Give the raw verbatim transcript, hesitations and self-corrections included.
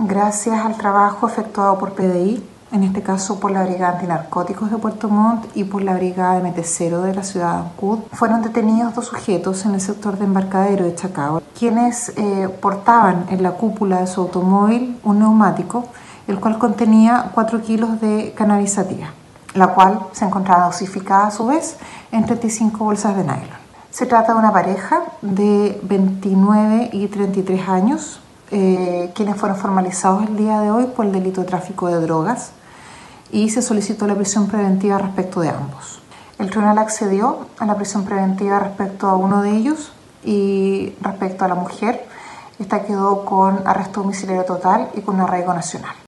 gracias al trabajo efectuado por P D I, en este caso por la Brigada Antinarcóticos de Puerto Montt y por la Brigada M T cero de la ciudad de Ancud, fueron detenidos dos sujetos en el sector de Embarcadero de Chacao, quienes eh, portaban en la cúpula de su automóvil un neumático, el cual contenía cuatro kilos de cannabis sativa, la cual se encontraba dosificada a su vez en treinta y cinco bolsas de nylon. Se trata de una pareja de veintinueve y treinta y tres años, eh, quienes fueron formalizados el día de hoy por el delito de tráfico de drogas, y se solicitó la prisión preventiva respecto de ambos. El tribunal accedió a la prisión preventiva respecto a uno de ellos, y respecto a la mujer, esta quedó con arresto domiciliario total y con arraigo nacional.